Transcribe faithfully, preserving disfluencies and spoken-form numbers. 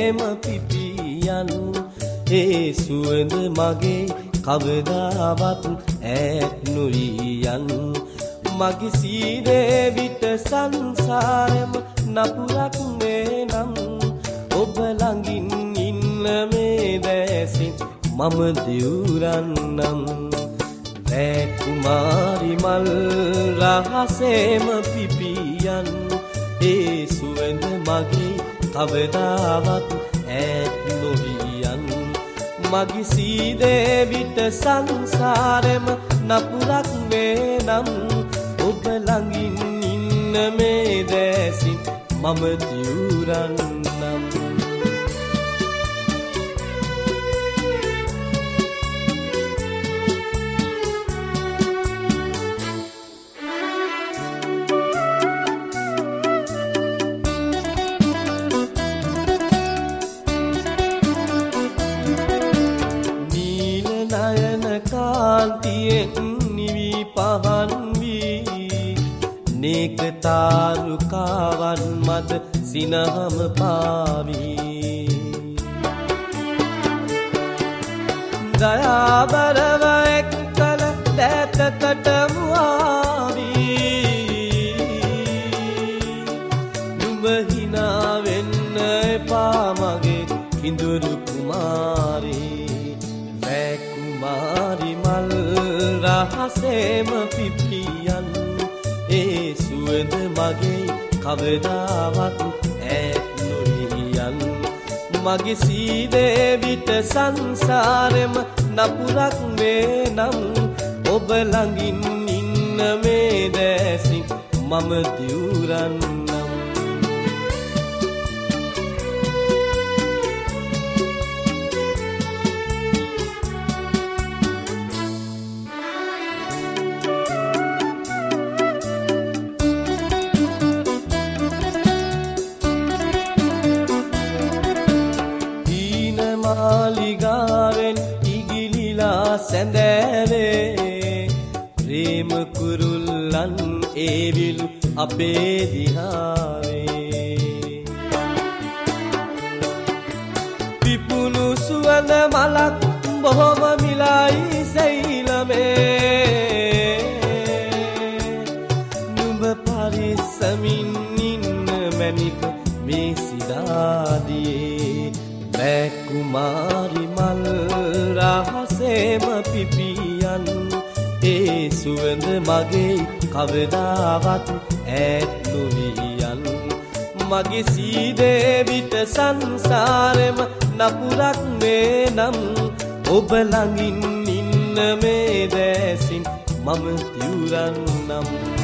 රහසේම පිපියන් ඒ සුවඳ මගේ කවදාවත් ඈත් නොවියන් මගේ සීනේ විට සංසාරෙම නපුරක් නේනම් ඔබ ළඟින් ඉන්න මේ දැසින් මම දිවුරන්නම් රෑ කුමාරි මල් රහසේම පිපියන් ඒ සුවඳ මගේ කවදාවත් ඈත් නොවියන් මගේ සීනේ විට සංසාරෙම නපුරක් වේනම් ඔබ ළඟින් ඉන්න මේ දැසින් මම දිවුරන්නම් නිවි පහන් වී නේක තාරුකාවන් මත සිනහම පාවී දයාබරව එක්කල දැතකට මුවාවී නුඹ හිනා වෙන්න එපා මගේ කිඳුරු කුමාරී රෑ කුමාරි මල් රහසේම පිපියන් ඒ සුවඳ මගේ කවදාවත් ඈත් නොවියන් මගේ සීනේ විට සංසාරෙම නපුරක් වේනම් ඔබ ළඟින් ඉන්න මේ දැසින් මම දිවුරන්නම් මාලිගාවෙන් ඉගිලිලා සැඳෑවේ ප්‍රේම කුරුල්ලන් ඒවිලු අපේ දිහාවේ පිපුණු සුවඳ මලක් බොහොම මිලයි සෛලමේ නුඹ පරිස්සමින් ඉන්න මැනික මේ සිදාදියේ රෑ කුමාරි මල් රහසේම පිපියන් ඒ සුවඳ මගේ කවදාවත් ඈත් නොවියන් මගේ සීනේ විට සංසාරෙම නපුරක් වේනම් ඔබ ළඟින් ඉන්න මේ දැසින් මම දිවුරන්නම්